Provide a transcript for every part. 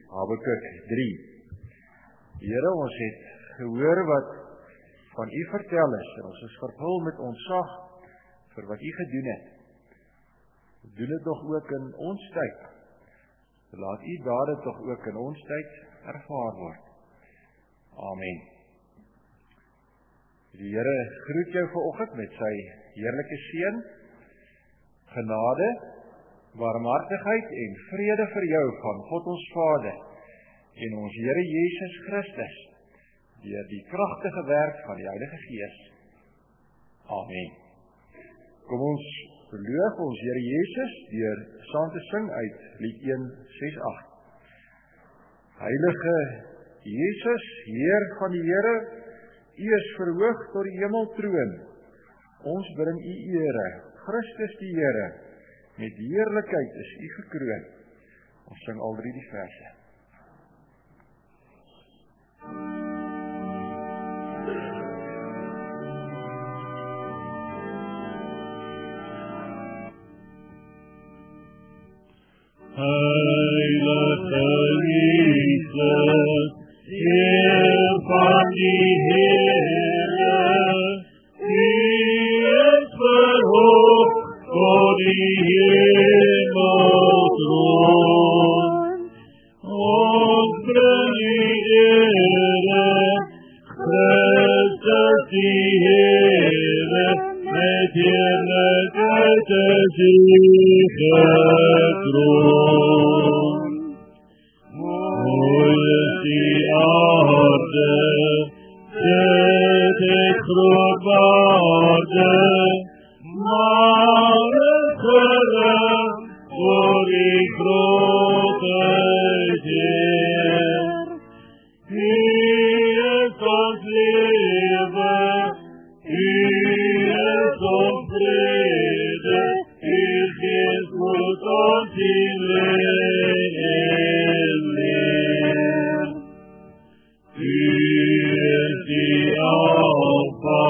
Habakuk 3. Here, ons het gehoor wat van U vertel is, en ons is vervul met ontzag vir wat U gedoen het. Doen dit nog ook in ons tyd. Laat U dade tog ook in ons tyd ervaar word. Amen. Die Here groet jou vanoggend met sy heerlike seën, genade, barmhartigheid en vrede vir jou van God ons Vader en ons Here Jesus Christus, deur die kragtige werk van die Heilige Gees. Amen. Kom ons verloof ons Here Jesus deur saam te sing uit Lied 168. Heilige Jesus, Heer van die Here, U is verhoog tot die hemeltroon. Ons bring U ere, Christus die Here, met heerlikheid is U gekroon. Ons sing al 3 die verse. Heilige Jesus, Heer van die Here, U is verhoog tot die hemeltroon. Ons bring U ere, Christus die Here, met heerlikheid is U gekroon. Mooi is die aarde, dit het groot waarde, maar is gerug voor die grootheid Heer. U is ons lewe, U is ons vrede, U geest moet ons in en leer. U is die Alpha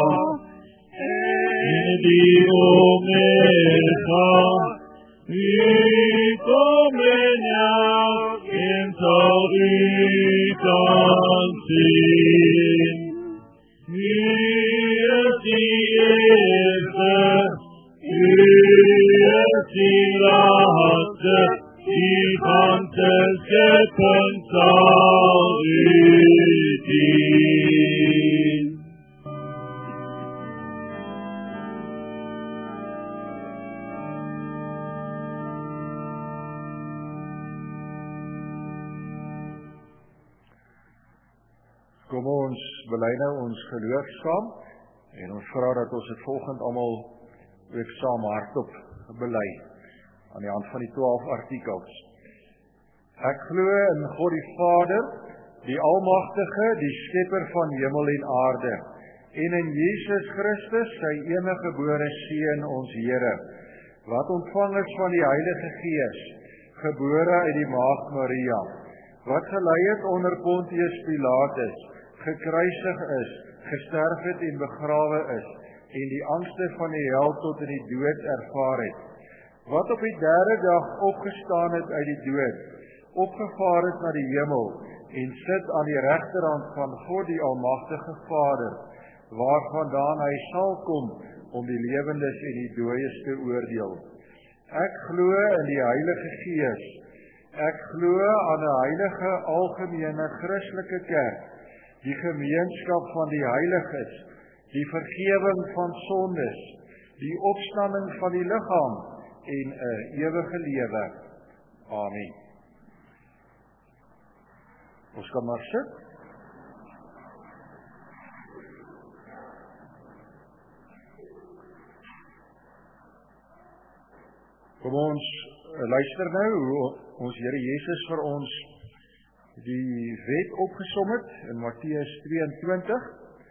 en die Omega, U kom in elkeen zal U kan zien. U is die eerste, U is die laatste, die van te scheppen zal U dien. Kom ons bely nou ons geloof saam, en ons vra dat ons het volgende almal ook saam hardop bely, aan die hand van die 12 artikels. Ek glo in God die Vader, die Almagtige, die Skepper van hemel en aarde, en in Jesus Christus, sy enige gebore Seun, ons Here, wat ontvang is van die Heilige Gees, gebore uit die Maagd Maria, wat gelei het onder Pontius Pilatus, gekruisig is, gesterf het en begrawe is, en die angste van die hel tot in die dood ervaar het, wat op die 3de dag opgestaan het uit die dood, opgevaar het na die hemel, en sit aan die regterhand van God die Almagtige Vader, waarvandaan hy sal kom om die lewendes en die dooies te oordeel. Ek glo in die Heilige Gees, ek glo aan 'n heilige algemene Christelike kerk, die gemeenskap van die heiliges, die vergewing van sondes, die opstanding van die liggaam en 'n ewige lewe. Amen. Ons kan maar sit. Kom ons luister nou hoe ons Here Jesus vir ons die wet opgesom het in Matteus 22.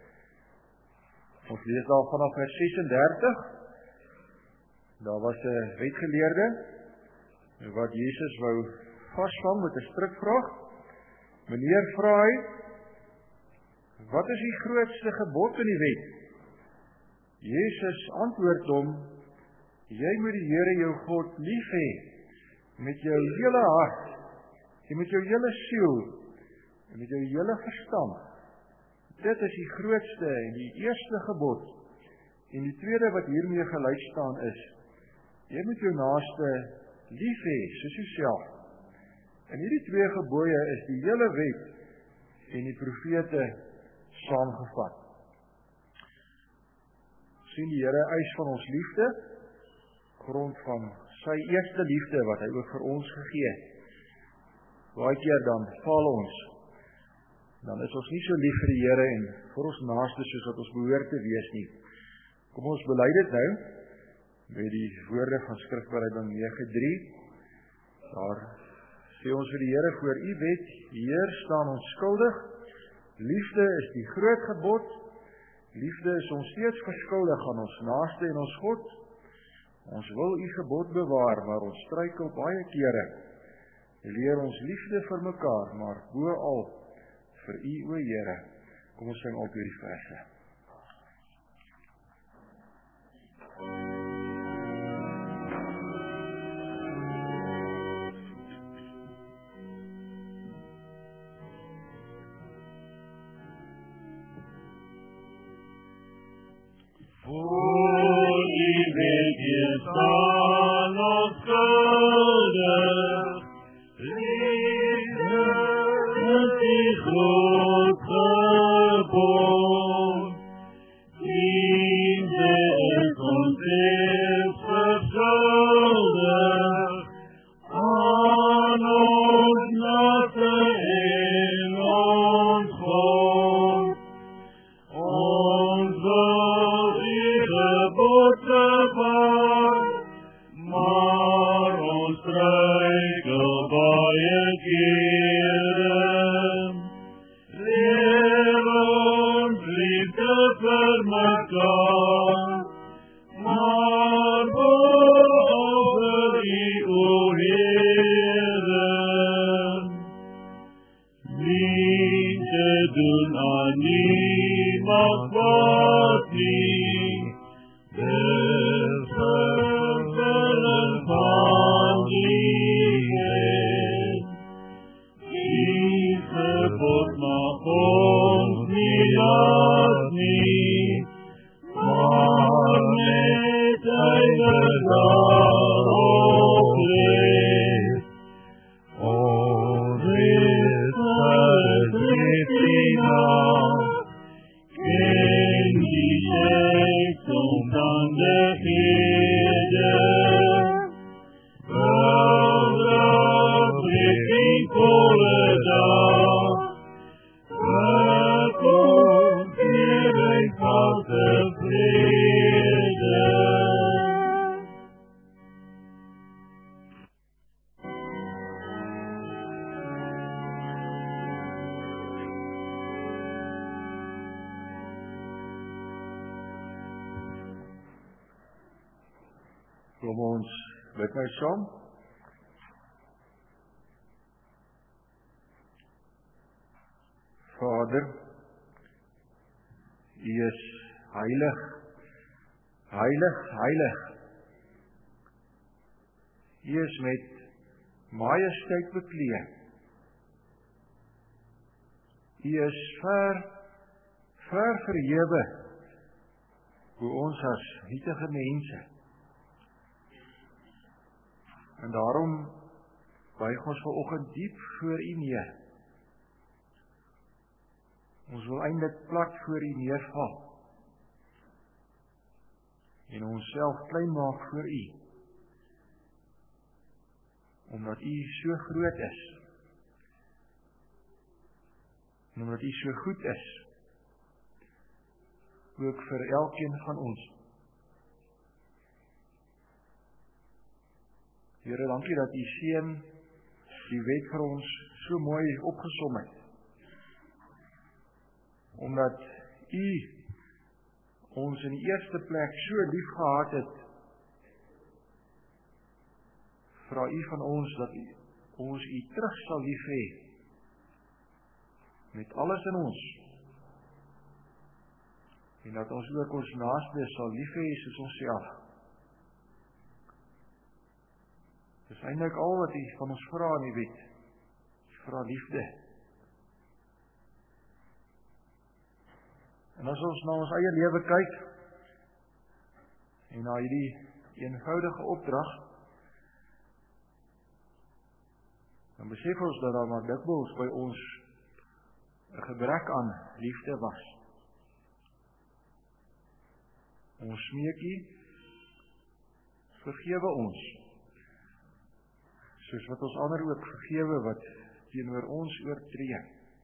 Ons lees daar vanaf vers 36. Daar was 'n wetgeleerde wat Jesus wou vasvang met 'n strikvraag. Meneer, vra hy, wat is die grootste gebod in die wet? Jesus antwoord hom, jy moet die Here jou God lief hê met jou hele hart en met jou hele siel, en met jou hele verstand. Dit is die grootste en die eerste gebod. En die tweede wat hiermee gelyk staan is, jy moet jou naaste lief hê, soos jouself. En hierdie twee gebooie is die hele wet en die profete saamgevat. Sien die Here eis van ons liefde, grond van sy eerste liefde wat hy ook vir ons gegee het. Baie keer dan val ons, dan is ons nie so lief vir die Here en vir ons naaste soos wat ons behoort te wees nie. Kom ons bely dit nou, met die woorde van Skrifbeleiding 9:3. Daar sê ons vir die Here, voor u wet, Heer, staan ons skuldig. Liefde is die groot gebod. Liefde is ons steeds verskuldig aan ons naaste en ons God. Ons wil u gebod bewaar, maar ons struikel baie kere. Leer ons liefde vir mekaar, maar boal vir u, o Here. Kom ons sing op hierdie verse. Staan ons skuldig, liefde is die groot gebod. Liefde is ons steeds verschuldig, aan ons naaste en ons God. Ons wil die gebod bewaar, maar ons struikel baie kere. Leer ons liefde vir mekaar, maar boal vir u, o Here. Liefde doen aan niemand wat nie, dis vervulling van die wet. Die gebod mag ons nie laat nie, maar met daarop leef. Ons is Christi naam, ken die omstandighede. Weldraad richting volle dag, welkom kering van tevrede. Kom ons bid nou saam. Vader, u is heilig, heilig, heilig. U is met majesteit bekleed. U is ver verhewe bo ons as nietige mense. En daarom buig ons vanoggend diep voor u neer. Ons wil eintlik plat voor u neerval en onsself klein maak voor u, omdat u so groot is en omdat u so goed is, ook vir elkeen van ons. Here, dankie dat u seun die wet vir ons so mooi opgesom het. Omdat u ons in die eerste plek so lief gehad het, vra u van ons dat ons u terug sal lief hê, met alles in ons, en dat ons ook ons naaste sal lief hê soos onsself. Dis eintlik al wat u van ons vra in die wet. Ons vra liefde. En as ons na ons eie lewe kyk, en na hierdie eenvoudige opdrag, dan besef ons dat daar maar dikwels by ons 'n gebrek aan liefde was. Ons smeekie, vergewe ons, soos wat ons ander ook vergewe wat teenoor ons oortree.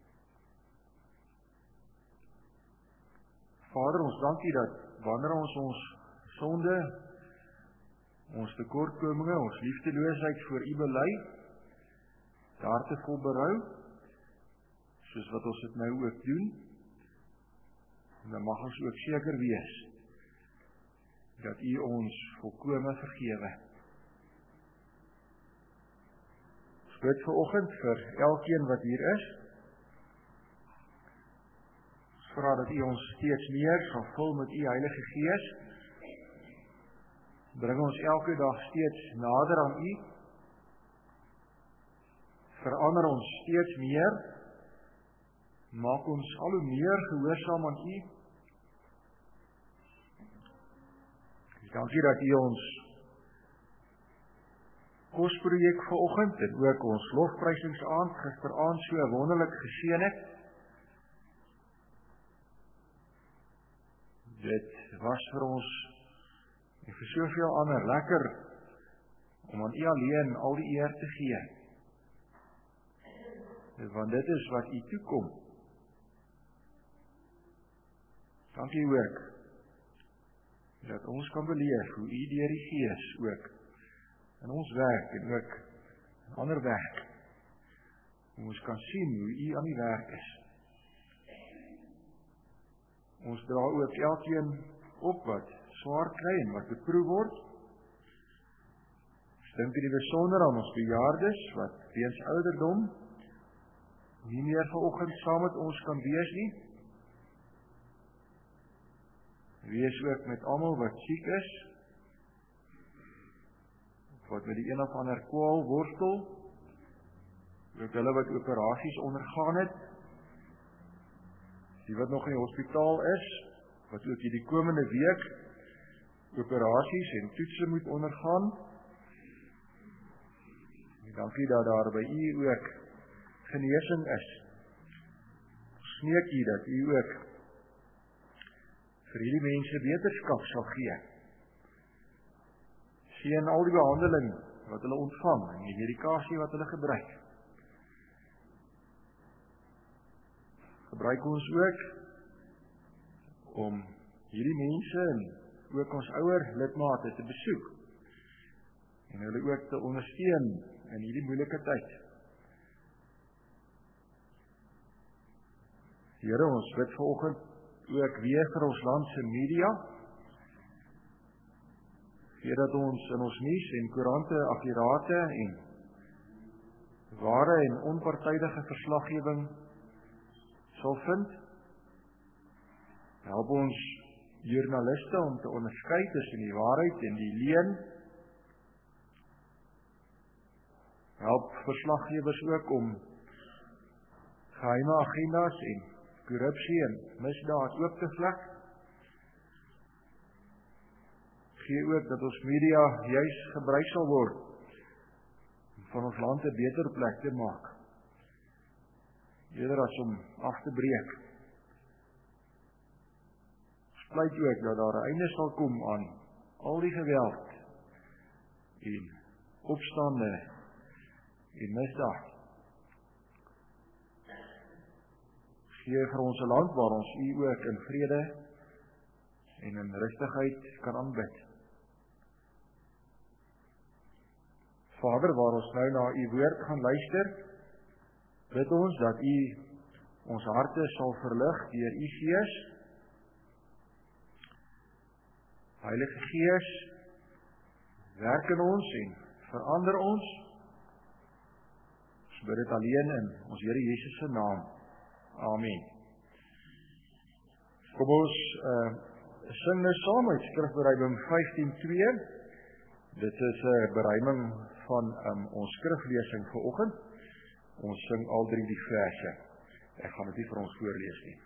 Vader, ons dankie dat wanneer ons sonde, ons tekortkominge, ons liefdeloosheid voor U bely, harte vol berou, soos wat ons dit nou ook doen, en dan mag ons ook seker wees, dat U ons volkome vergewe. Ons bid vanoggend vir elkeen wat hier is, ons vra dat U ons steeds meer sal vul met U Heilige Gees, bring ons elke dag steeds nader aan U, verander ons steeds meer, maak ons al hoe meer gehoorsaam aan U. Dankie dat U ons kosprojek vanoggend en ook ons lofprysingsaand gisteraand so wonderlik geseën het. Dit was vir ons en vir soveel ander lekker om aan U alleen al die eer te gee. Want dit is wat U toekom. Dankie ook dat ons kan beleef hoe U deur die Gees ook in ons werk en ook in ander werk. Hoe ons kan sien hoe U aan die werk is. Ons dra ook elkeen op wat swaar kry en wat beproef word. Ons dink in die besonder aan ons bejaardes wat weens ouderdom nie meer vanoggend saam met ons kan wees nie. Wees ook met almal wat siek is, wat met die een of ander kwaal worstel, ook hulle wat operasies ondergaan het, die wat nog in die hospitaal is, wat ook hierdie komende week operasies en toetse moet ondergaan. En dankie dat daar by U ook genesing is. Smeek U dat U ook vir hierdie mense wetenskap sal gee. Seën al die behandeling wat hulle ontvang en die medikasie wat hulle gebruik. Gebruik ons ook om hierdie mense en ook ons ouer lidmate te besoek en hulle ook te ondersteun in hierdie moeilike tyd. Here, ons bid vanoggend ook weer vir ons land se media, gee dat ons in ons nuus en koerante akkurate en ware en onpartydige verslaggewing sal vind. Help ons joernaliste om te onderskei tussen die waarheid en die leuen. Help verslaggewers ook om geheime agendas en korrupsie en misdaad oop te vlek. Gee ook dat ons media juis gebruik sal word om van ons land 'n beter plek te maak, eerder as om af te breek. Ons pleit ook dat daar 'n einde sal kom aan al die geweld en opstande en misdaad. Gee vir ons 'n land waar ons U ook in vrede en in rustigheid kan aanbid. Vader, waar ons nou na U woord gaan luister, bid ons dat U ons harte sal verlig deur U Gees. Heilige Gees, werk in ons en verander ons. Ons bid dit alleen in ons Here Jesus se naam. Amen. Kom ons sing nou saam uit skrifbereiding 15:2. Dit is 'n bereiding van ons skriflesing vanoggend. Ons sing al 3 die verse. Ek gaan dit nie vir ons voorlees nie.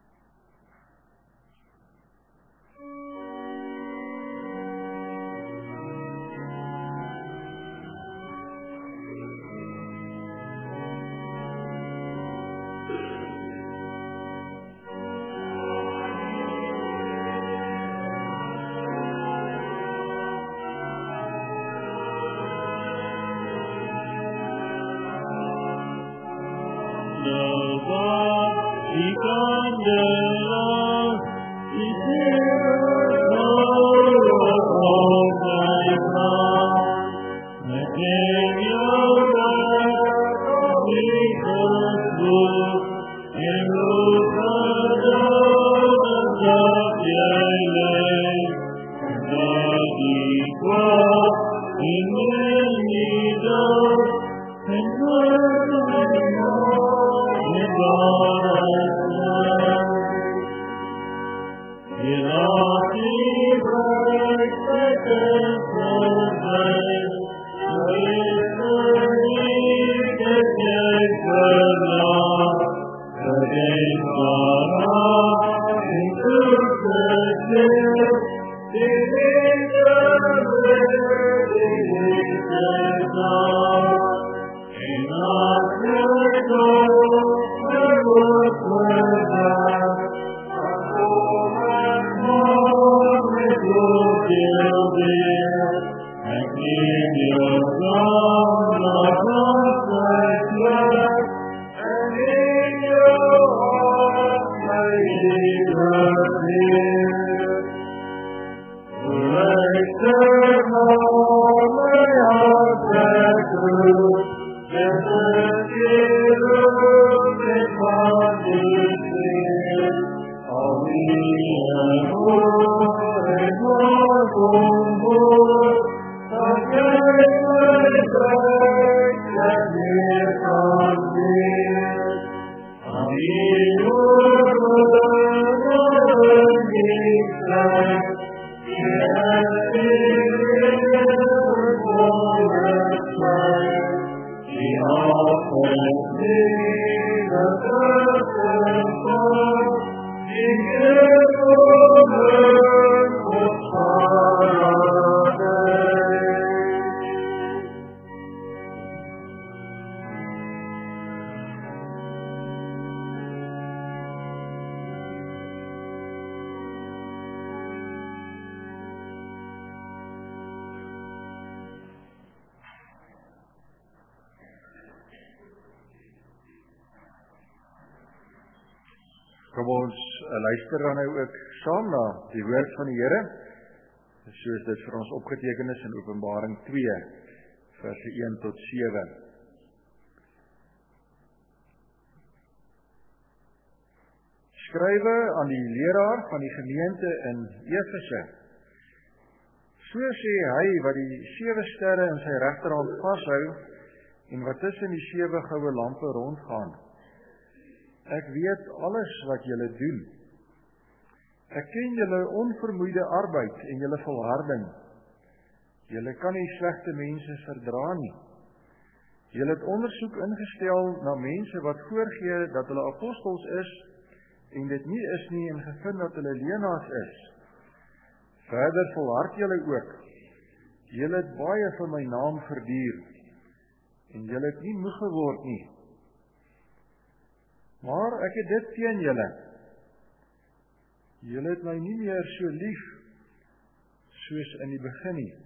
Kom ons luister dan nou ook saam na die woord van die Here, soos dit vir ons opgeteken is in Openbaring 2, verse 1 tot 7. Skrywe aan die leraar van die gemeente in Efese. So sê hy wat die 7 sterre in sy regterhand vashou en wat tussen die 7 goue lampe rondgaan. Ek weet alles wat julle doen. Ek ken julle onvermoeide arbeid en julle volharding. Julle kan nie slegte mense verdra nie. Julle het ondersoek ingestel na mense wat voorgee dat hulle apostels is en dit nie is nie en gevind dat hulle leenaars is. Verder volhard julle ook. Julle het baie vir my naam verduur en julle het nie moeg geword nie. Maar ek het dit teen julle. Julle het my nie meer so lief soos in die begin nie.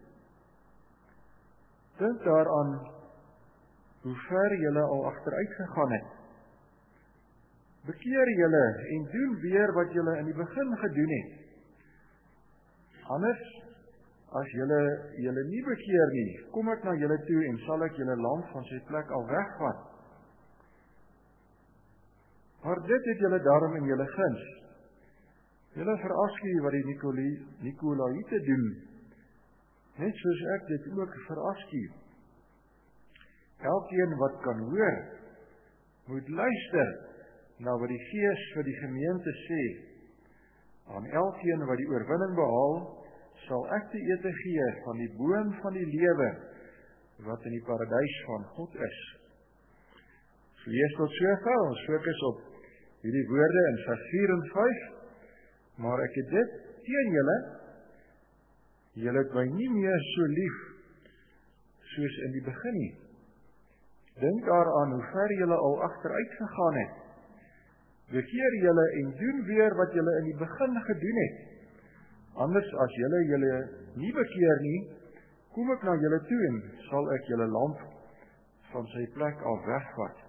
Dink daaraan hoe ver julle al agteruit gegaan het. Bekeer julle en doen weer wat julle in die begin gedoen het. Anders, as julle nie bekeer nie, kom ek na julle toe en sal ek julle land van sy plek al wegvat. Maar dit het julle daarom in julle guns. Julle verafskuw wat die Nikolaïte doen, net soos ek dit ook verafskuw. Elkeen wat kan hoor, moet luister na wat die Gees vir die gemeente sê. Aan elkeen wat die oorwinning behaal, sal ek te ete gee van die boom van die lewe, wat in die paradys van God is. lees tot sover, ons fokus op hierdie woorde in vers 4 en 5, maar ek het dit teen julle het my nie meer so lief soos in die begin nie. Dink daaraan hoe ver julle al agteruit gegaan het. Bekeer julle en doen weer wat julle in die begin gedoen het. Anders as julle nie bekeer nie, kom ek na julle toe en sal ek julle lamp van sy plek af wegvat.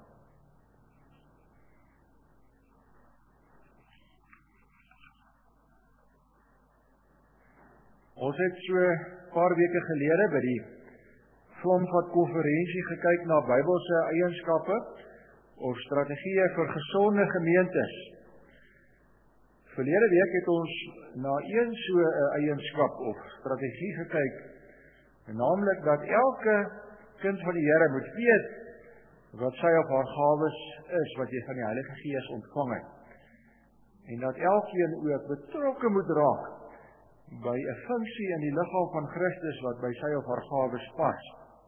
Ons het so paar weke gelede by die Vlamvat konferensie gekyk na Bybelse eienskappe of strategieë vir gesonde gemeentes. Verlede week het ons na een so 'n eienskap of strategie gekyk, naamlik dat elke kind van die Here moet weet wat sy of haar gawes is wat jy van die Heilige Gees ontvang het. En dat elkeen ook betrokke moet raak by 'n funksie in die liggaam van Christus wat by sy of haar gawes pas.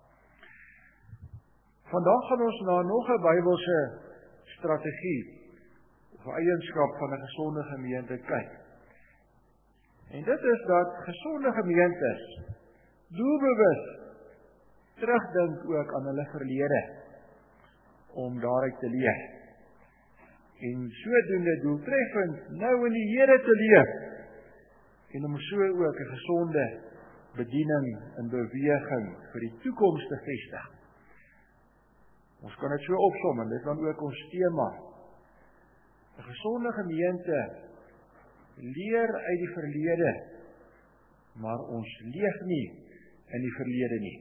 Vandag gaan ons na nog 'n Bybelse strategie of eienskap van 'n gesonde gemeente kyk. En dit is dat gesonde gemeentes doelbewus terugdink ook aan hulle verlede om daaruit te leer. En sodoende doeltreffend nou in die Here te leef en om so ook 'n gesonde bediening en beweging vir die toekoms te vestig. Ons kan dit so opsom en dit dan ook ons tema. 'n Gesonde gemeente leer uit die verlede, maar ons leef nie in die verlede nie.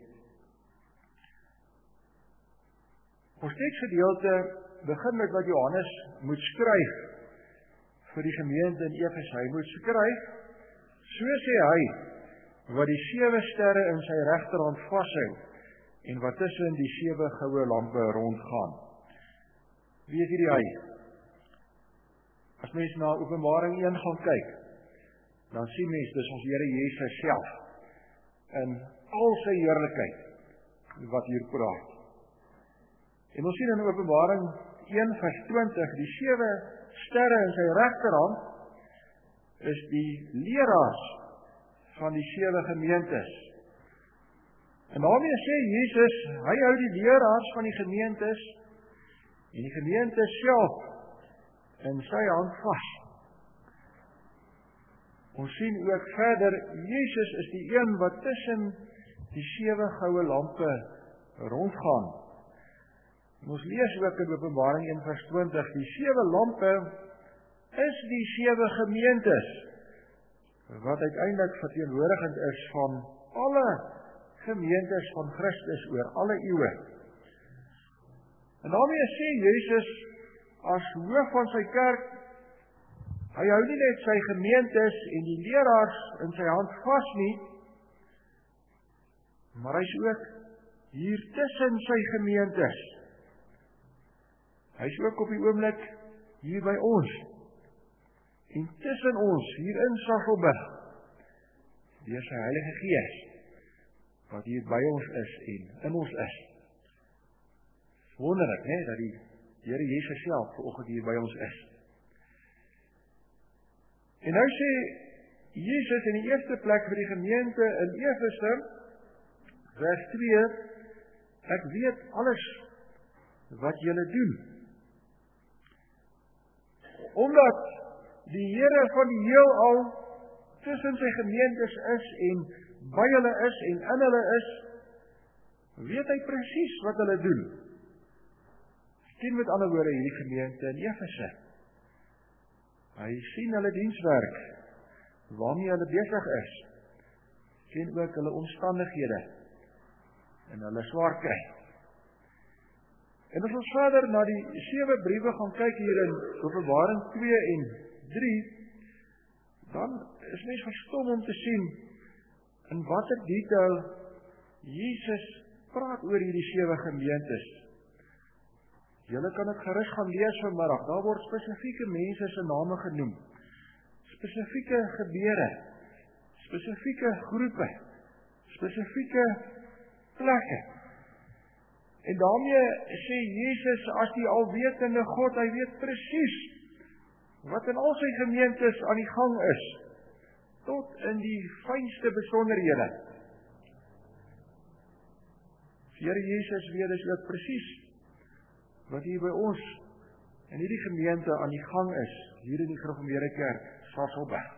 Ons teksgedeelte begin met wat Johannes moet skryf vir die gemeente in Efese. Hy moet skryf, so sê hy, wat die 7 sterre in sy regterhand vashou en wat tussen die 7 goue lampe rondgaan. Wie is hierdie hy? As mens na Openbaring 1 gaan kyk, dan sien mens dis ons Here Jesus self in al sy heerlikheid wat hier praat. En ons sien in Openbaring 1 vers 20, die 7 sterre in sy regterhand is die leraars van die 7 gemeentes. En daarmee sê Jesus, hy hou die leraars van die gemeentes en die gemeente self in sy hand vas. Ons sien ook verder, Jesus is die een wat tussen die 7 goue lampe rondgaan. En ons lees ook in Openbaring 1 vers 20, die 7 lampe is die 7 gemeentes, wat uiteindelik verteenwoordigend is van alle gemeentes van Christus oor alle eeue. En daarmee sê Jesus, as hoof van sy kerk, hy hou nie net sy gemeentes en die leraars in sy hand vas nie, maar hy is ook hier tussen sy gemeentes. Hy is ook op die oomblik hier by ons. En tussen ons, hier in Sasolburg, deur sy Heilige Gees, wat hier by ons is en in ons is. Wonderlik, né, dat die Here Jesus self vanoggend hier by ons is. En nou sê Jesus in die eerste plek vir die gemeente in Efese, vers 2, ek weet alles wat julle doen. Omdat die Here van die heelal tussen sy gemeentes is en by hulle is en in hulle is, weet hy presies wat hulle doen. Ken met ander woorde hierdie gemeente in Efese. Hy sien hulle dienswerk, waarmee hulle besig is. Ken ook hulle omstandighede en hulle swaar kry. En as ons verder na die 7 briewe gaan kyk hier in Openbaring 2 en 3, dan is mens verstom om te sien in watter detail Jesus praat oor hierdie 7 gemeentes. Julle kan dit gerus gaan lees vanmiddag. Daar word spesifieke mense se name genoem. Spesifieke gebeure, spesifieke groepe, spesifieke plekke. En daarmee sê Jesus as die alwetende God, hy weet presies wat in al sy gemeentes aan die gang is, tot in die fynste besonderhede. Here Jesus weet dus ook presies wat hier by ons in hierdie gemeente aan die gang is, hier in die Gereformeerde Kerk, Sasolburg.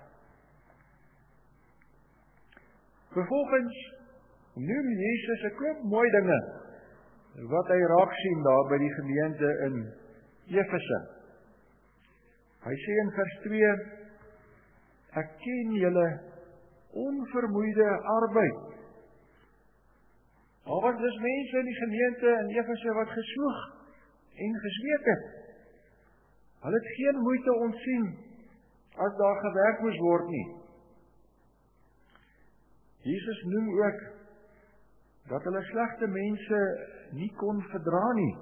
Vervolgens noem Jesus 'n klomp mooi dinge wat hy raak sien daar by die gemeente in Efese. Hy sê in vers 2, ek ken julle onvermoeide arbeid. Daar was dus mense in die gemeente in Efese wat geswoeg en gesweet het. Hulle het geen moeite ontsien as daar gewerk moes word nie. Jesus noem ook dat hulle slegte mense nie kon verdra nie.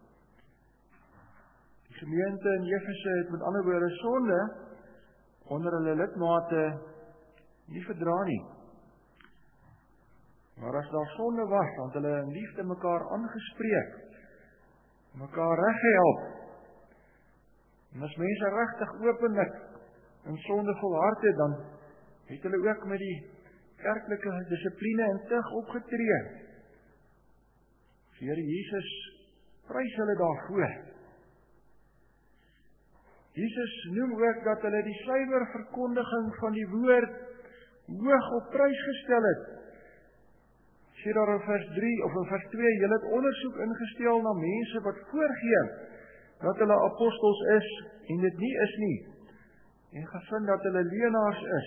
Die gemeente in Efese het met ander woorde sonde onder hulle lidmate nie verdra nie. Maar as daar sonde was, dan het hulle in liefde mekaar aangespreek, mekaar reggehelp. En as mense regtig openlik in sonde volhard het, dan het hulle ook met die kerklike dissipline en tug opgetree. Die Here Jesus prys hulle daarvoor. Jesus noem ook dat hulle die suiwer verkondiging van die woord hoog op prys gestel het. Sê daar in vers 3 of in vers 2, julle het ondersoek ingestel na mense wat voorgee dat hulle apostels is en dit nie is nie, en gevind dat hulle leenaars is.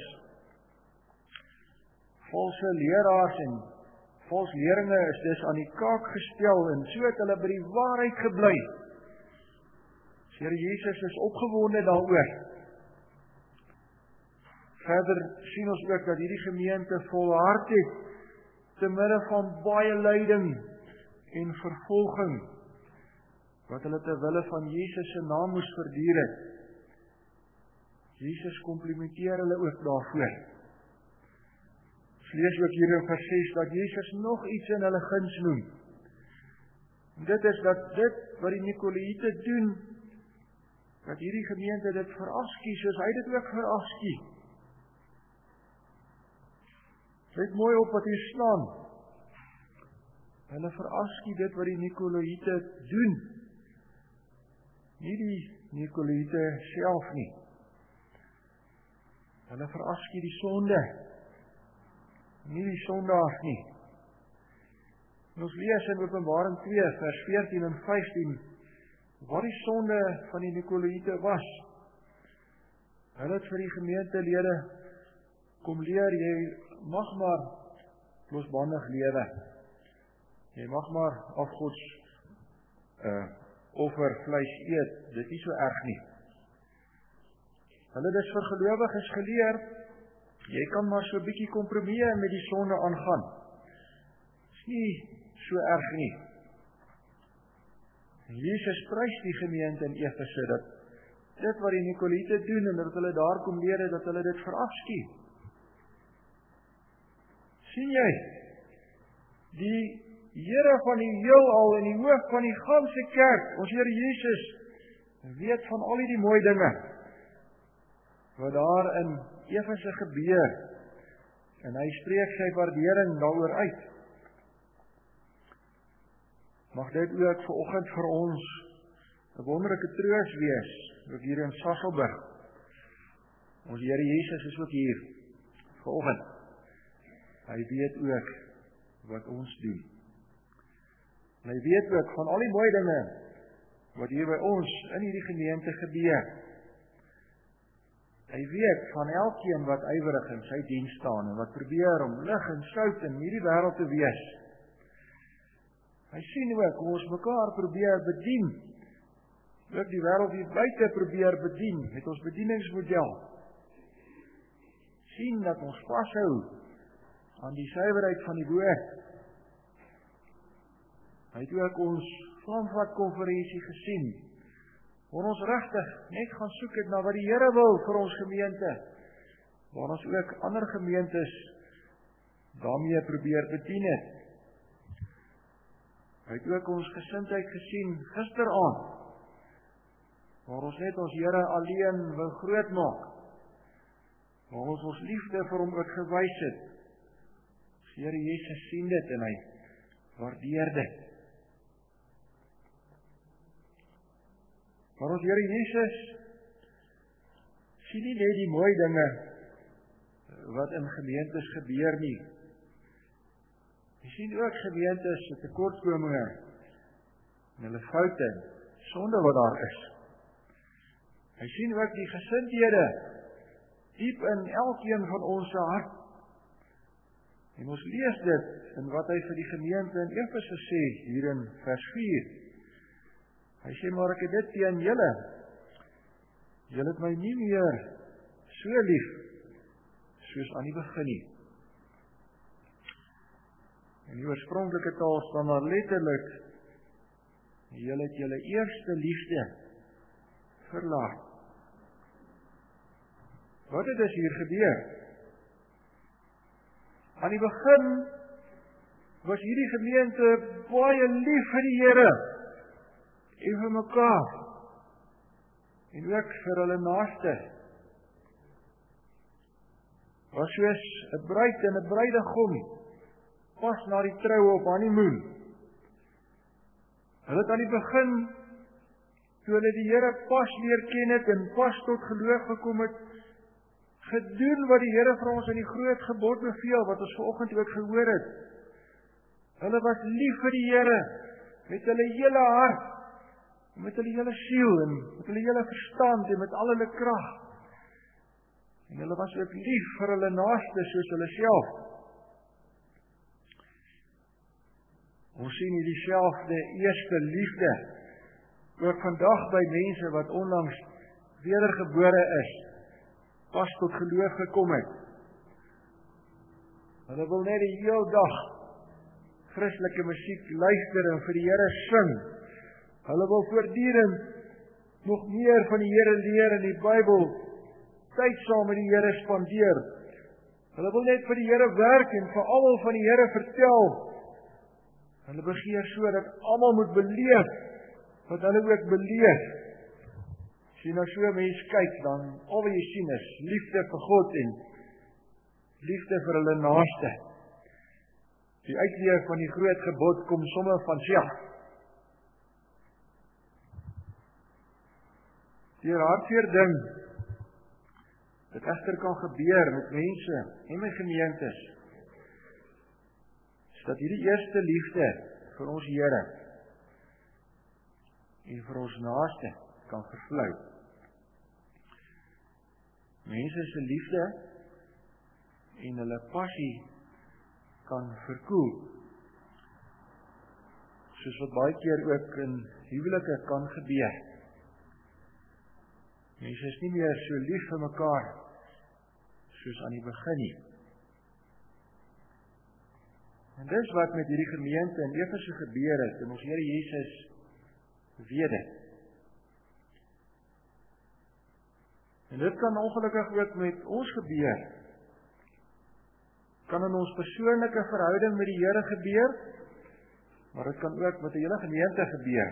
Valse leraars en valsleringe is dus aan die kaak gestel en so het hulle by die waarheid gebly. Here Jesus is opgewonde daaroor. Verder sien ons ook dat hierdie gemeente volhard het te midde van baie lyding en vervolging wat hulle ter wille van Jesus se naam moes verduur het. Jesus komplimenteer hulle ook daarvoor. Ons lees ook hier in vers 6 dat Jesus nog iets in hulle guns noem. En dit is dat dit wat die Nikolaïte doen, dat hierdie gemeente dit verafskie, soos hy dit ook verafskie. Let mooi op wat hier staan. Hulle verafskie dit wat die Nikolaïte doen. Nie die Nikolaïte self nie. Hulle verafskie die sonde. Nie die sondaars nie. En ons lees in Openbaring 2 vers 14 en 15 wat die sonde van die Nikolaïte was. Hulle het vir die gemeentelede kom leer, jy mag maar losbandig lewe. Jy mag maar afgods offervleis eet. Dit is nie so erg nie. Hulle het dus vir gelowiges geleer, jy kan maar so 'n bietjie kompromieë met die sonde aangaan. Dit is nie so erg nie. Jesus prys die gemeente in Efese dat dit wat die Nikolaïte doen en dat hulle daar kom leer dat hulle dit verafskie. Sien jy? Die Here van die heelal en die hoof van die ganse kerk, ons Here Jesus, weet van al die mooi dinge wat daar in Efese gebeur en hy spreek sy waardering daaroor uit. Mag dit ook vanoggend vir ons 'n wonderlike troos wees, ook hier in Sasolburg. Ons Here Jesus is ook hier vanoggend. Hy weet ook wat ons doen. En hy weet ook van al die mooi dinge wat hier by ons in hierdie gemeente gebeur. Hy weet van elkeen wat ywerig in sy diens staan en wat probeer om lig en sout in hierdie wêreld te wees. Hy sien ook hoe ons mekaar probeer bedien. Ook die wêreld hier buite probeer bedien met ons bedieningsmodel. Sien dat ons vashou aan die suiwerheid van die woord. Hy het ook ons Saamvat-konferensie gesien, waar ons regtig net gaan soek het na wat die Here wil vir ons gemeente, waar ons ook ander gemeentes daarmee probeer bedien het. Hy het ook ons gesindheid gesien gisteraand, waar ons net ons Here alleen wil grootmaak, waar ons liefde vir hom ook gewys het. Die Here Jesus sien dit en hy waardeer dit. Maar ons Here Jesus sien nie net die mooi dinge wat in gemeentes gebeur nie. Hy sien ook gemeentes se tekortkominge en hulle foute, sonde wat daar is. Hy sien ook die gesindhede diep in elkeen van ons se hart. En ons lees dit in wat hy vir die gemeente in Efese sê hier in vers 4. Hy sê, maar ek het dit teen julle. Julle het my nie meer so lief soos aan die begin nie. In die oorspronklike taal staan daar letterlik, julle het julle eerste liefde verlaat. Wat het dus hier gebeur? Aan die begin was hierdie gemeente baie lief vir die Here en vir mekaar en ook vir hulle naaste. Was soos 'n bruid en 'n bruidegom pas na die troue op honeymoon. Hulle het aan die begin, toe hulle die Here pas leer ken het en pas tot geloof gekom het, gedoen wat die Here vir ons in die groot gebod beveel, wat ons vanoggend ook gehoor het. Hulle was lief vir die Here, met hulle hele hart, met hulle hele siel, en met hulle hele verstand, en met al hulle krag. En hulle was ook lief vir hulle naaste, soos hulle self. Ons sien hier dieselfde eerste liefde, ook vandag by mense wat onlangs wedergebore is, pas tot geloof gekom het. Hulle wil net die hele dag Christelike musiek luister en vir die Here sing. Hulle wil voortdurend nog meer van die Here leer in die Bybel, tyd saam met die Here spandeer. Hulle wil net vir die Here werk en veral van die Here vertel. Hulle begeer so dat almal moet beleef wat hulle ook beleef. As jy nou so 'n mens kyk, dan al wat jy sien is liefde vir God en liefde vir hulle naaste. Die uitleef van die groot gebod kom sommer van self. Die hartseer ding wat egter kan gebeur met mense en met gemeentes, is dat hierdie eerste liefde vir ons Here en vir ons naaste kan vervlou. Mense se liefde en hulle passie kan verkoel, soos wat baie keer ook in huwelike kan gebeur. Mense is nie meer so lief vir mekaar soos aan die begin nie. En dis wat met hierdie gemeente in Efese gebeur het, en ons Here Jesus weet dit. En dit kan ongelukkig ook met ons gebeur. Kan in ons persoonlike verhouding met die Here gebeur, maar dit kan ook met die hele gemeente gebeur.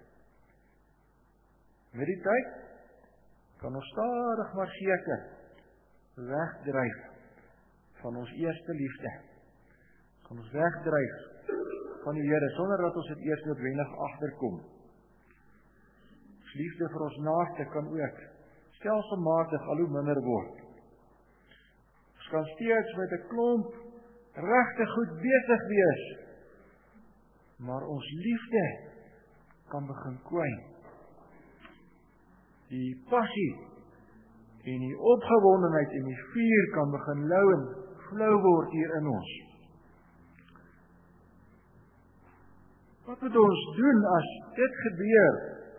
Met die tyd kan ons stadig maar seker wegdryf van ons eerste liefde. Kan ons wegdryf van die Here, sonder dat ons dit eers noodwendig agterkom. Ons liefde vir ons naaste kan ook stelselmatig al hoe minder word. Ons kan steeds met 'n klomp regtig goed besig wees, maar ons liefde kan begin kwyn. Die passie en die opgewondenheid en die vuur kan begin lou en flou word hier in ons. Wat moet ons doen as dit gebeur?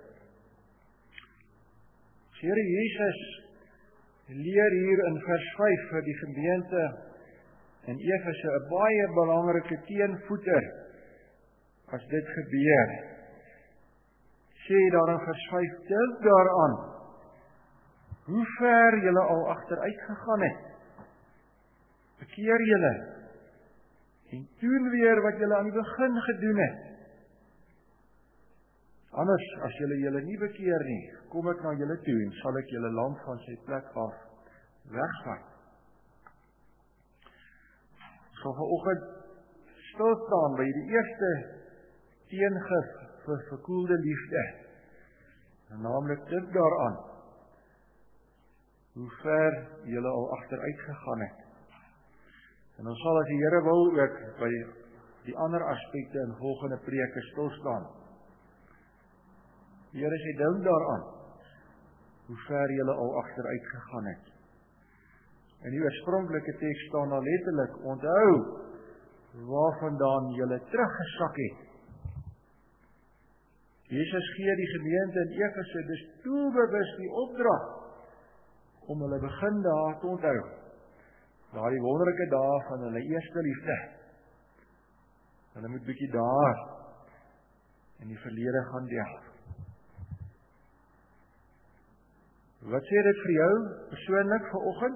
Here Jesus leer hier in vers 5 vir die gemeente in Efese 'n baie belangrike teenvoeter as dit gebeur. Sê daar in vers 5, dink daaraan hoe ver julle al agteruit gegaan het. Bekeer julle en doen weer wat julle aan die begin gedoen het. Anders, as julle nie bekeer nie, kom ek na julle toe en sal ek julle land van sy plek af wegvat. Ons sal vanoggend stilstaan by die eerste teengif vir verkoelde liefde. En naamlik dink daaraan, hoe ver julle al agteruit gegaan het. En ons sal as die Here wil ook by die ander aspekte in volgende preke stilstaan. Die Here sê, dink daaraan, hoe ver julle al agteruit gegaan het. In die oorspronklike teks staan daar letterlik, onthou waarvandaan julle teruggesak het. Jesus gee die gemeente in Efese dus doelbewus die opdrag om hulle begin daar te onthou. Daardie wonderlike dae van hulle eerste liefde. Hulle moet bietjie daar in die verlede gaan delf. Wat sê dit vir jou persoonlik vanoggend?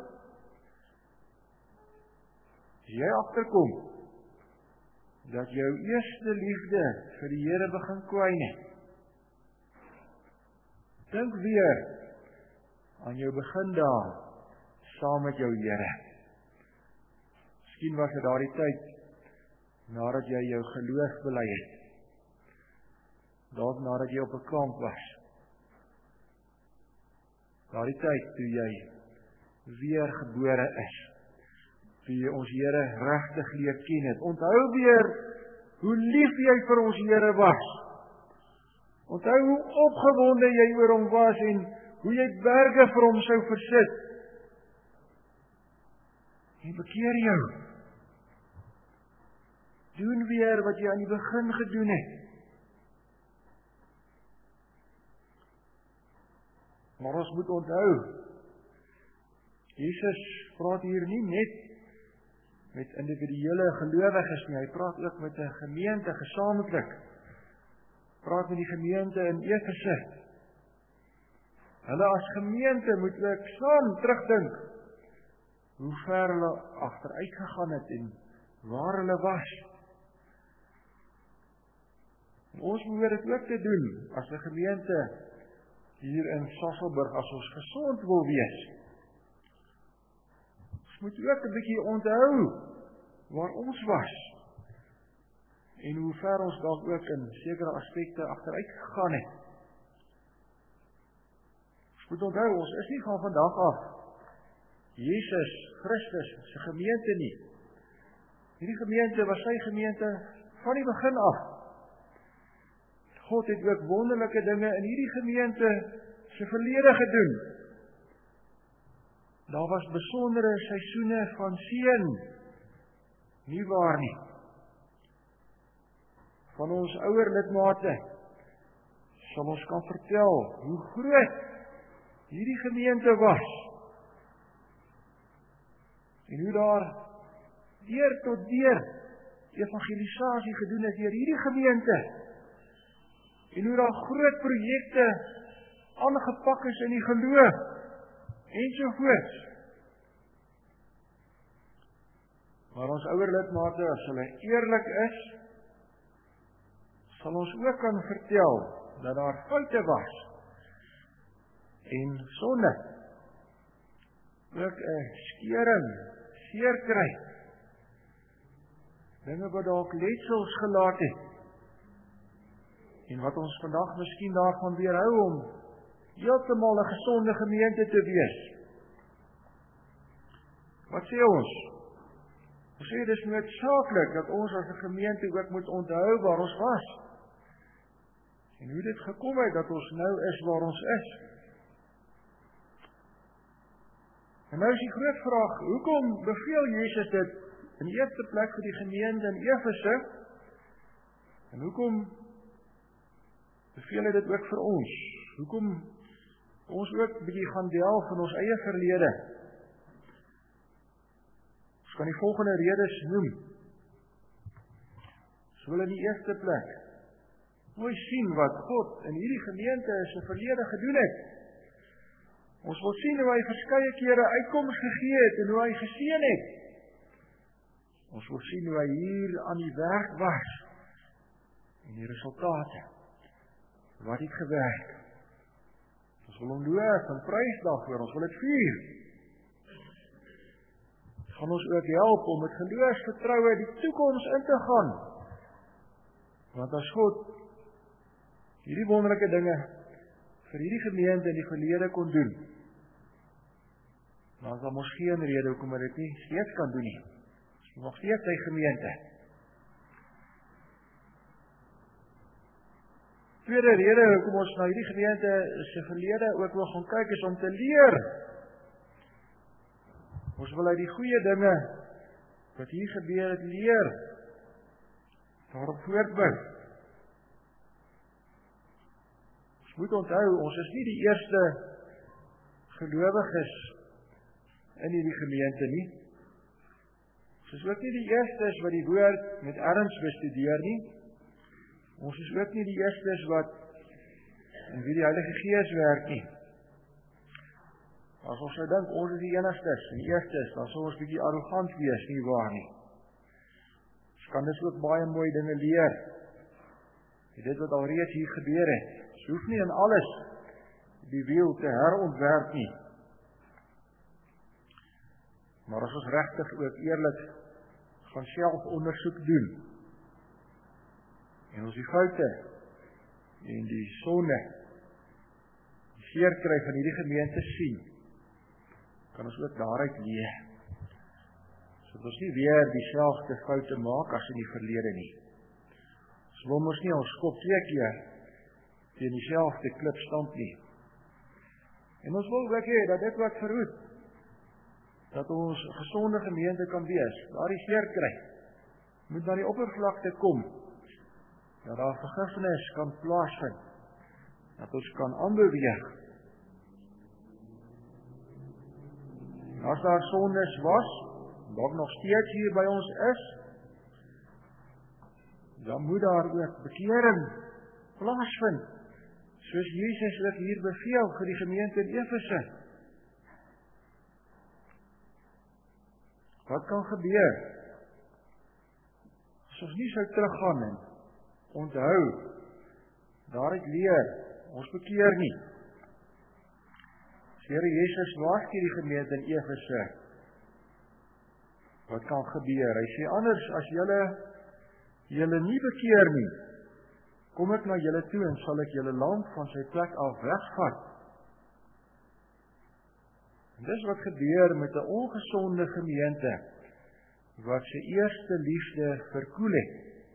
As jy agterkom dat jou eerste liefde vir die Here begin kwyn het, dink weer aan jou begin daar saam met jou Here. Miskien was dit daardie tyd nadat jy jou geloof bely het. Dalk nadat jy op 'n kamp was. Daardie tyd toe jy weer gebore is. Toe jy ons Here regtig leer ken het. Onthou weer hoe lief jy vir ons Here was. Onthou hoe opgewonde jy oor hom was en hoe jy berge vir hom sou versit. En bekeer jou. Doen weer wat jy aan die begin gedoen het. Maar ons moet onthou, Jesus praat hier nie net met individuele gelowiges nie, hy praat ook met 'n gemeente gesamentlik. Praat met die gemeente in Efese. Hulle as gemeente moet ook saam terugdink hoe ver hulle agteruit gegaan het en waar hulle was. En ons moet dit ook te doen as 'n gemeente hier in Sasolburg as ons gesond wil wees. Ons moet ook 'n bietjie onthou waar ons was en hoe ver ons dalk ook in sekere aspekte agteruit gegaan het. Ons moet onthou, ons is nie van vandag af Jesus Christus se gemeente nie. Hierdie gemeente was sy gemeente van die begin af. God het ook wonderlike dinge in hierdie gemeente se verlede gedoen. Daar was besondere seisoene van seën. Nie waar nie. Van ons ouer lidmate sal ons kan vertel hoe groot hierdie gemeente was. En hoe daar deur tot deur evangelisasie gedoen is deur hierdie gemeente. En hoe daar groot projekte aangepak is in die geloof, ensovoorts. Maar ons ouer lidmate, as hulle eerlik is, sal ons ook kan vertel dat daar foute was en sonde. Ook 'n skering, seer kry. Dinge wat dalk letsels gelaat het. En wat ons vandag miskien daarvan weerhou om heeltemal 'n gesonde gemeente te wees. Wat sê ons? Ons sê dis noodsaaklik dat ons as 'n gemeente ook moet onthou waar ons was. En hoe dit gekom het dat ons nou is waar ons is. En nou is die groot vraag, hoekom beveel Jesus dit in die eerste plek vir die gemeente in Efese? En hoekom beveel hy dit ook vir ons? Hoekom ons ook 'n bietjie gaan delf in ons eie verlede? Ons kan die volgende redes noem. Ons wil in die eerste plek mooi sien wat God in hierdie gemeente in sy verlede gedoen het. Ons wil sien hoe hy verskeie kere uitkoms gegee het en hoe hy geseën het. Ons wil sien hoe hy hier aan die werk was en die resultate. wat het gewerk. Ons wil hom loof en prys daarvoor, ons wil dit vier. Gaan ons ook help om met geloofsvertroue die toekoms in te gaan. Want as God hierdie wonderlike dinge vir hierdie gemeente in die verlede kon doen, dan is daar mos geen rede hoekom hy dit nie steeds kan doen nie. Dit is nog steeds sy gemeente. Tweede rede hoekom ons na hierdie gemeente se verlede ook wil gaan kyk is om te leer. Ons wil uit die goeie dinge wat hier gebeur het leer. Daarop voortbou. Ons moet onthou, ons is nie die eerste gelowiges in hierdie gemeente nie. Ons is ook nie die eerstes wat die woord met erns bestudeer nie. Ons is ook nie die eerstes wat in wie die Heilige Gees werk nie. As ons nou dink, ons is die enigstes en die eerstes, dan sal ons bietjie arrogant wees, nie waar nie. Ons kan dus ook baie mooi dinge leer. Dit wat alreeds hier gebeur het. Ons hoef nie in alles die wiel te herontwerp nie. Maar as ons regtig ook eerlik gaan selfondersoek doen, en ons die foute en die sonde, die seerkry van hierdie gemeente sien, kan ons ook daaruit leer. So ons nie weer dieselfde foute maak as in die verlede nie. Ons wil mos nie ons kop 2 keer teen dieselfde klip stamp nie. En ons wil ook hê dat dit wat verhoed, dat ons 'n gesonde gemeente kan wees, daar die seerkry, moet na die oppervlakte kom, dat daar vergifnis kan plaasvind, dat ons kan aanbeweeg. As daar sondes was, dalk nog steeds hier by ons is, dan moet daar ook bekering plaasvind, soos Jesus ook hier beveel vir die gemeente in Efese. Wat kan gebeur? As ons nie sou teruggaan en onthou, daaruit leer, ons bekeer nie. As Here Jesus waarsku die gemeente in Efese, wat kan gebeur? Hy sê anders as julle nie bekeer nie, kom ek na julle toe en sal ek julle land van sy plek af wegvat. En dis wat gebeur met 'n ongesonde gemeente, wat sy eerste liefde verkoel het,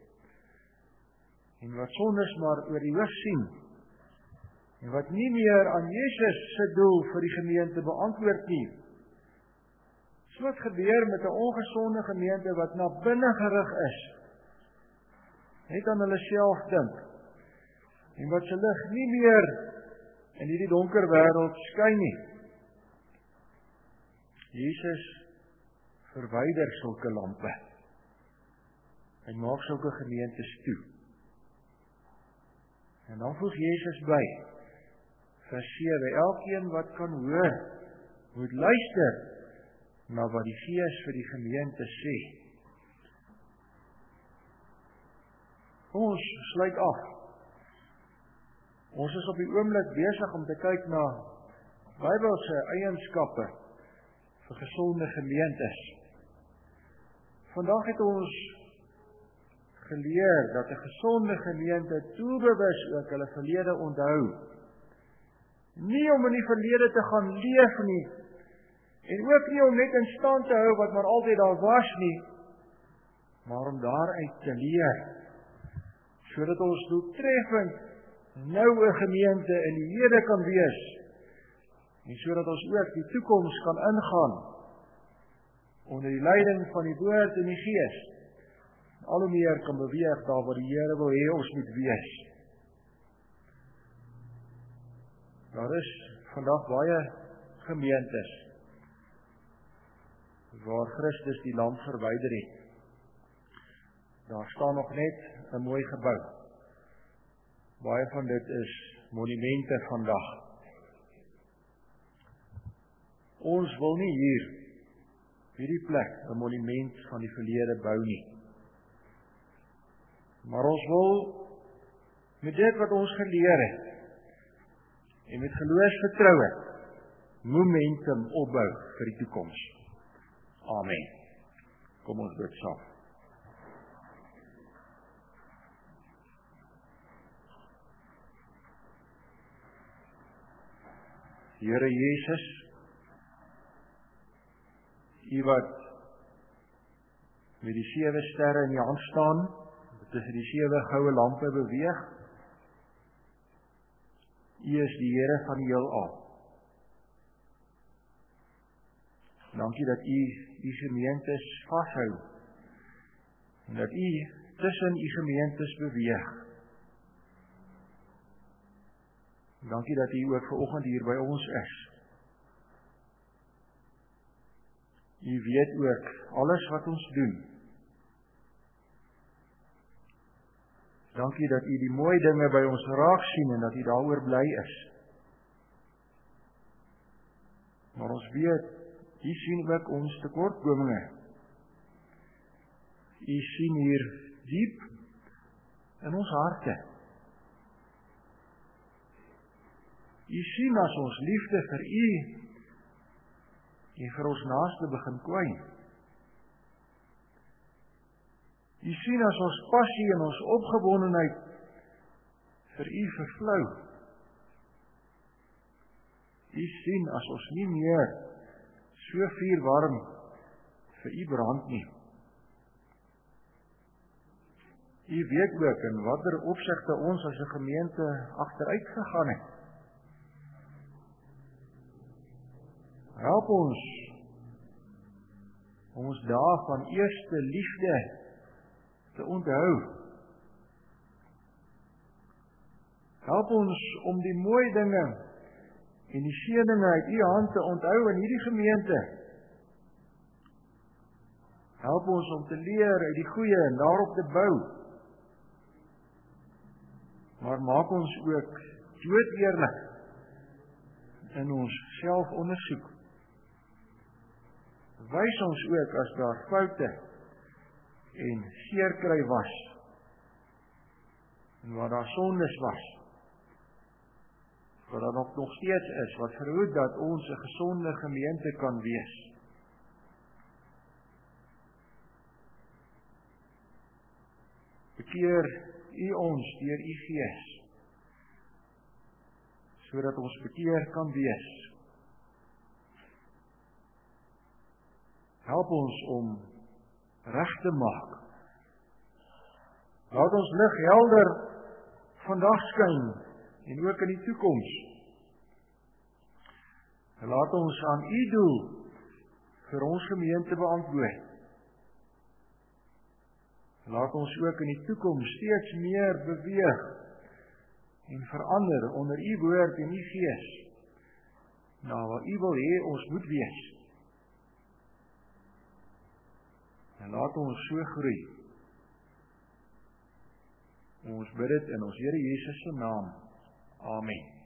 en wat sondes maar oor die hoof sien, en wat nie meer aan Jesus se doel vir die gemeente beantwoord nie. So wat gebeur met 'n ongesonde gemeente wat na binne gerig is, net aan hulle self dink, en wat se lig nie meer in hierdie donker wêreld skyn nie. Jesus verwyder sulke lampe. Hy maak sulke gemeentes toe. En dan voeg Jesus by, vers 7, elkeen wat kan hoor, moet luister na wat die Gees vir die gemeente sê. Ons sluit af. Ons is op die oomblik besig om te kyk na Bybelse eienskappe vir gesonde gemeentes. Vandag het ons geleer dat 'n gesonde gemeente doelbewus ook hulle verlede onthou. Nie om in die verlede te gaan leef nie, en ook nie om net in stand te hou wat maar altyd daar was nie, maar om daaruit te leer, sodat ons doeltreffend nou 'n gemeente in die hede kan wees, en sodat ons ook die toekoms kan ingaan, onder die leiding van die Woord en die Gees, al hoe meer kan beweeg daar waar die Here wil hê ons moet wees. Daar is vandag baie gemeentes waar Christus die lam verwyder het. Daar staan nog net 'n mooi gebou. Baie van dit is monumente vandag. Ons wil nie hier, hierdie plek, 'n monument van die verlede bou nie. Maar ons wil met dit wat ons geleer het, en met geloofsvertroue, momentum opbou vir die toekoms. Amen. Kom ons bid saam. Here Jesus, U wat met die 7 sterre in die hand staan, tussen die 7 goue lampe beweeg, U is die Here van die heelal. Dankie dat U die gemeentes vashou, en dat U tussen U gemeentes beweeg. Dankie dat U ook vanoggend hier by ons is. U weet ook alles wat ons doen. Dankie dat U die mooi dinge by ons raak sien en dat U daaroor bly is. Maar ons weet, U sien ook ons tekortkominge. U sien hier diep in ons harte. U sien as ons liefde vir U en vir ons naaste begin kwyn. U sien as ons passie en ons opgewondenheid vir U vervlou. U sien as ons nie meer so vuurwarm vir U brand nie. U weet ook in watter opsigte ons as 'n gemeente agteruit gegaan het. Help ons om ons dae van eerste liefde te onthou. Help ons om die mooi dinge en die seëninge uit U hand te onthou in hierdie gemeente. Help ons om te leer uit die goeie en daarop te bou. Maar maak ons ook doodeerlik in ons selfondersoek. Wys ons ook as daar foute en seerkry was, en waar daar sondes was, wat daar nog steeds is, wat verhoed dat ons 'n gesonde gemeente kan wees. Bekeer U ons deur U Gees, sodat ons bekeer kan wees. Help ons om reg te maak. Laat ons lig helder vandag skyn en ook in die toekoms. Laat ons aan U doel vir ons gemeente beantwoord. Laat ons ook in die toekoms steeds meer beweeg en verander onder U woord en U Gees, na wat U wil hê ons moet wees. En laat ons so groei. Ons bid dit in ons Here Jesus se naam. Amen.